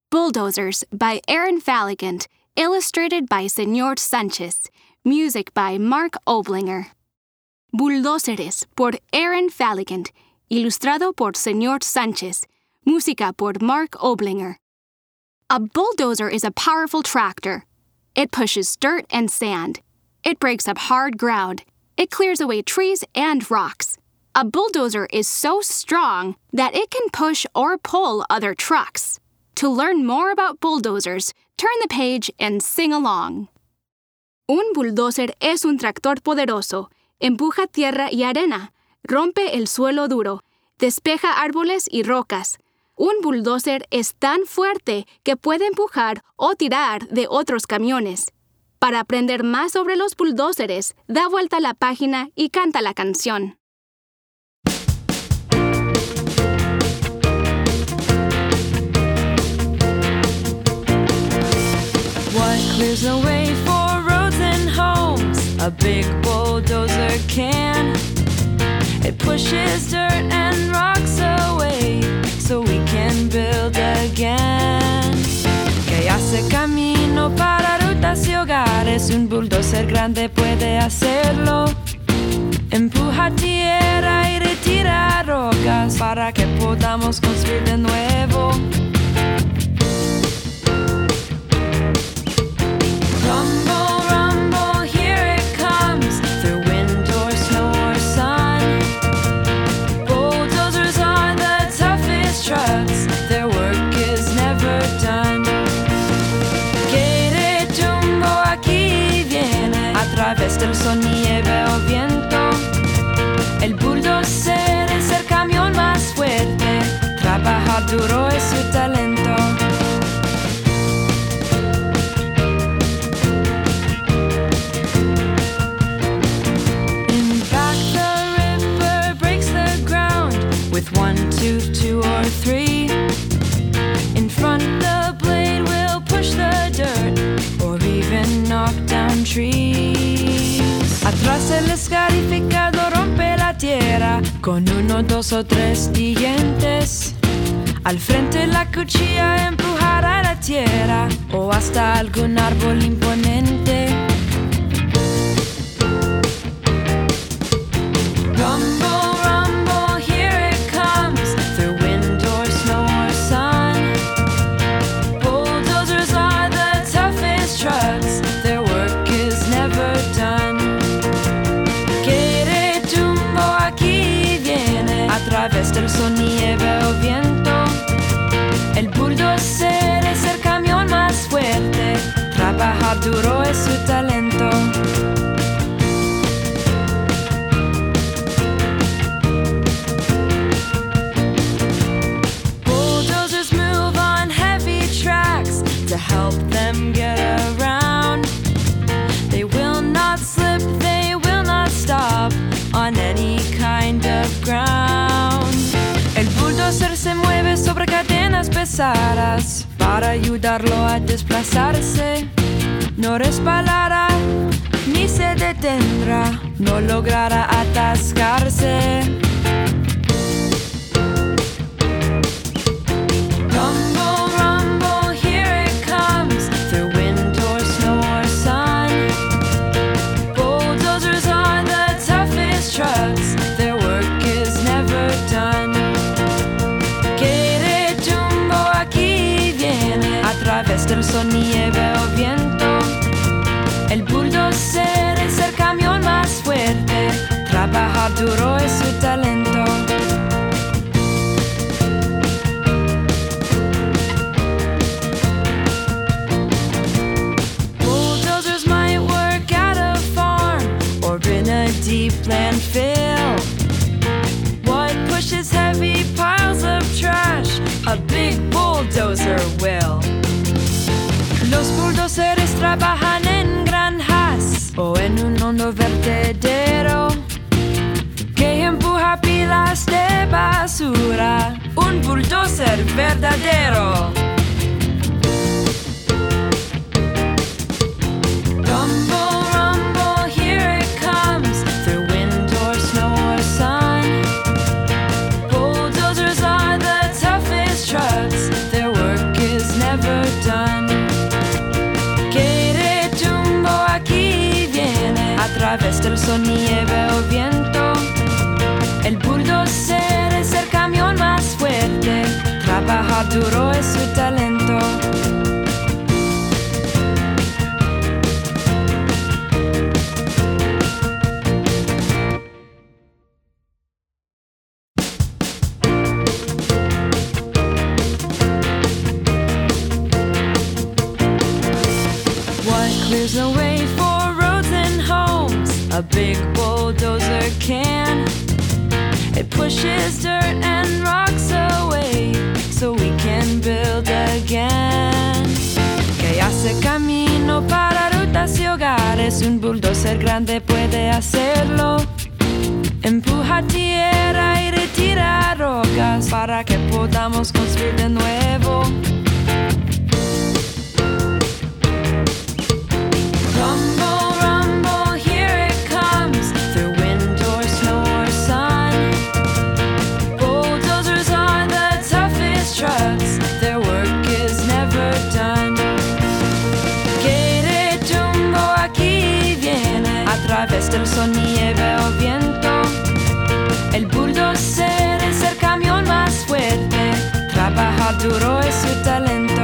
Bulldozers by Aaron Falligant, illustrated by Señor Sánchez, music by Mark Oblinger. Bulldózeres por Aaron Falligant, ilustrado por Señor Sánchez, música por Mark Oblinger. A bulldozer is a powerful tractor. It pushes dirt and sand. It breaks up hard ground. It clears away trees and rocks. A bulldozer is so strong that it can push or pull other trucks. To learn more about bulldozers, turn the page and sing along. Un bulldozer es un tractor poderoso. Empuja tierra y arena, rompe el suelo duro, despeja árboles y rocas. Un bulldozer es tan fuerte que puede empujar o tirar de otros camiones. Para aprender más sobre los bulldózeres, da vuelta a la página y canta la canción. What clears the way for roads and homes? A big bulldozer can. It pushes dirt and rocks away so we can build again. Que hace camino para rutas y hogares. Un bulldozer grande puede hacerlo. Empuja tierra y retira rocas para que podamos construir de nuevo. Rumble, rumble, here it comes, through wind or snow or sun. Bulldozers are the toughest trucks, their work is never done. Quiere tumbo, aquí viene, a través del sol, nieve o viento. El bulldozer es el camión más fuerte, trabajar duro es su talento. With 1, 2, 2 or 3. In front the blade will push the dirt or even knock down trees. Atrás el escarificador rompe la tierra con 1, 2 o 3 dientes. Al frente la cuchilla empujará la tierra o hasta algún árbol imponente. Rumble, rumble, here it comes, through wind or snow or sun. Bulldozers are the toughest trucks, their work is never done. Quiere tumbo, aquí viene, a través del sol, nieve o viento. El bulldozer es el camión más fuerte, trabajar duro es su talento. To help them get around. They will not slip, they will not stop on any kind of ground. El bulldozer se mueve sobre cadenas pesadas para ayudarlo a desplazarse. No resbalará ni se detendrá, no logrará atascarse. Trucks, their work is never done. Quiere tumbo, aquí viene, a través del sol, nieve o viento. El bulldozer es el camión más fuerte, trabajar duro es su talento. Bulldozers might work at a farm or in a deep landfill. What pushes heavy piles of trash? A big bulldozer will. Los bulldozers trabajan en granjas o en un hondo vertedero que empuja pilas de basura. Un bulldozer verdadero. Rumble, rumble, here it comes, through wind or snow or sun. Bulldozers are the toughest trucks, their work is never través del sol, nieve o viento. El bulldozer es el camión más fuerte, trabajar duro es su talento. Clears the way for roads and homes, a big bulldozer can. It pushes dirt and rocks away so we can build again. Que hace camino para rutas y hogares, un bulldozer grande puede hacerlo. Empuja tierra y retira rocas para que podamos construir de nuevo. Rumble, rumble, here it comes, through wind or snow or sun. Bulldozers are the toughest trucks, their work is never done. Quiere tumbo, aquí viene, a través del sol, nieve o viento. El bulldozer es el camión más fuerte, trabajar duro es su talento.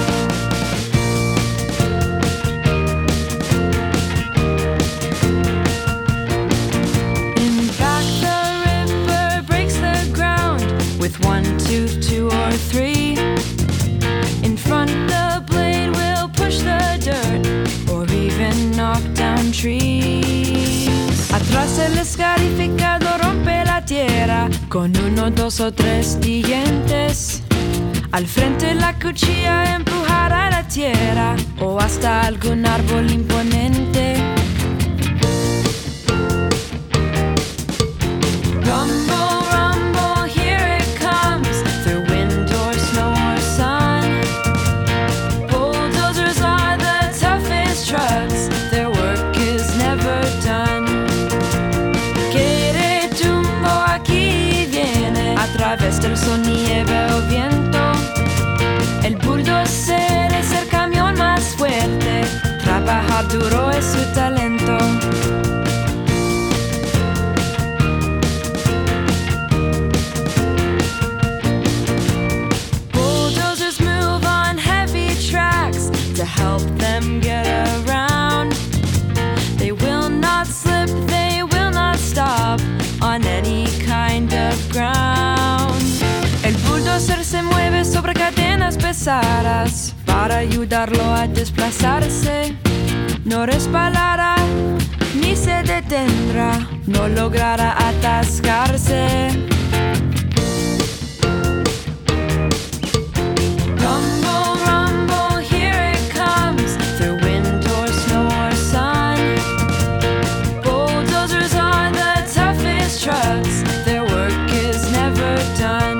With 1 tooth, 2 or 3. In front the blade will push the dirt or even knock down trees. Atrás el escarificador rompe la tierra con 1, 2 o 3 dientes. Al frente la cuchilla empujará la tierra o hasta algún árbol imponente. Rumble, rumble, here it comes, through wind or snow or sun. Bulldozers are the toughest trucks, their work is never done. Quiere tumbo, aquí viene, a través del sol, nieve o viento. El bulldozer es el camión más fuerte, trabajar duro es su talento. To help them get around. They will not slip, they will not stop on any kind of ground. El bulldozer se mueve sobre cadenas pesadas para ayudarlo a desplazarse. No resbalará ni se detendrá, no logrará atascarse. Trucks, their work is never done.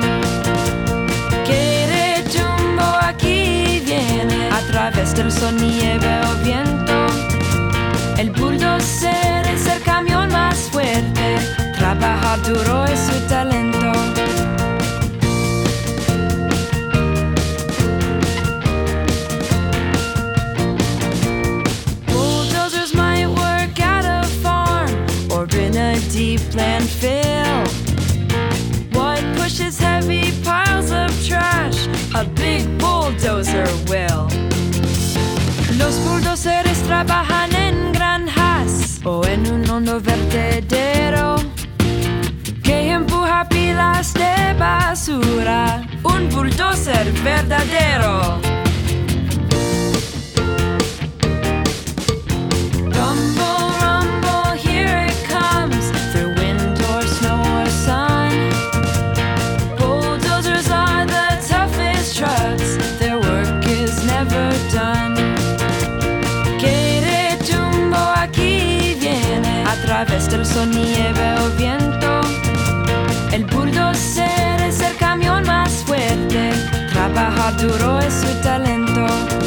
Quiere tumbo, aquí viene, a través del sol, nieve o viento. El bulldozer es el camión más fuerte, trabajar duro es su talento. Bulldozers might work at a farm or in a deep landfill. What pushes heavy piles of trash? A big bulldozer will. Los bulldozers trabajan en granjas o en un hondo vertedero que empuja pilas de basura. Un bulldozer verdadero. Rumble, rumble, here it comes, through wind or snow or sun. Bulldozers are the toughest trucks, their work is never done. Quiere tumbo, aquí viene, a través del sol, nieve o viento. El bulldozer es el camión más fuerte, trabajar duro es su talento.